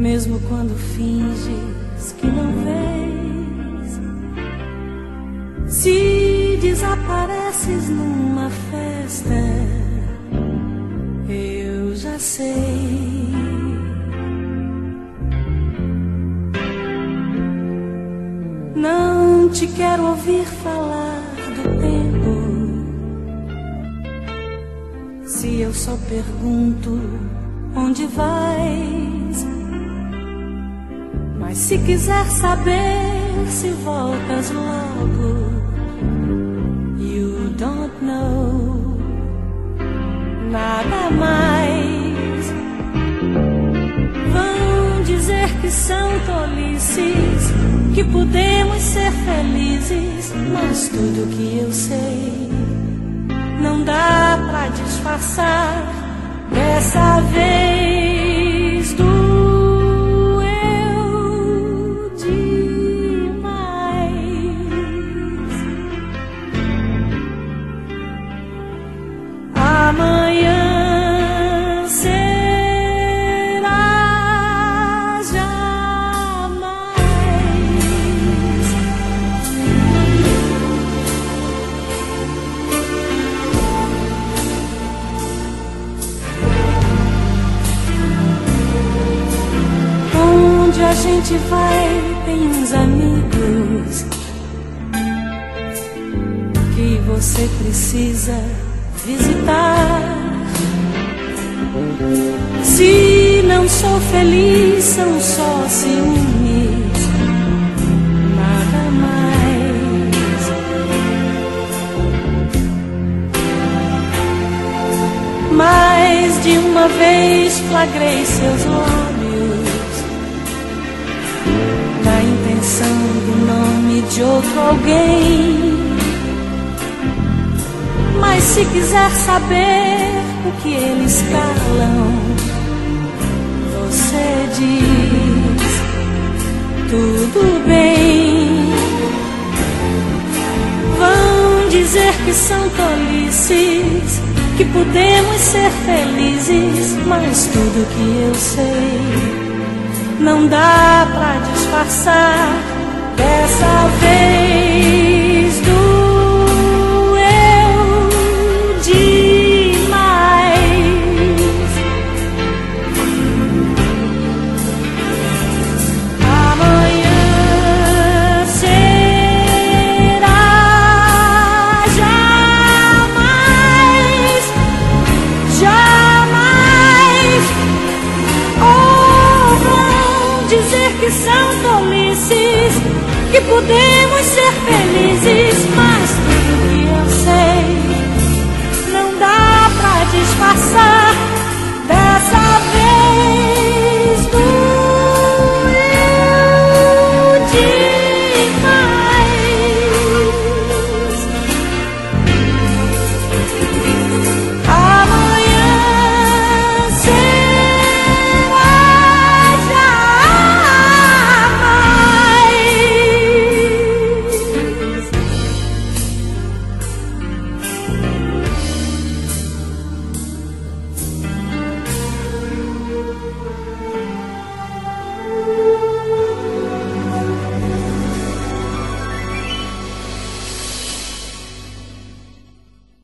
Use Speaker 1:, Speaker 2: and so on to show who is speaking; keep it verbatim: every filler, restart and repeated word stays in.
Speaker 1: mesmo quando finges que não vês. Se desapareces numa festa, eu já sei. Não te quero ouvir falar do tempo, se eu só pergunto onde vais. Mas se quiser saber se voltas logo, you don't know nada mais. Vão dizer que são tolices, que podemos ser felizes, mas tudo que eu sei não dá pra disfarçar. Dessa vez doeu demais. Amanhã será jamais. Onde a gente vai tem uns amigos que você precisa visitar. Se não sou feliz, são só ciúmes, nada mais. Mais de uma vez flagrei seus lábios na intenção do nome de outro alguém. Mas se quiser saber o que eles calam, você diz tudo bem. Vão dizer que são tolices, que podemos ser felizes, mas tudo que eu sei não dá pra disfarçar. Dessa vez doeu demais. Amanhã será jamais, jamais. Oh, vão dizer que são tolices, que podemos ser felizes, mas tudo que eu sei não dá pra disfarçar.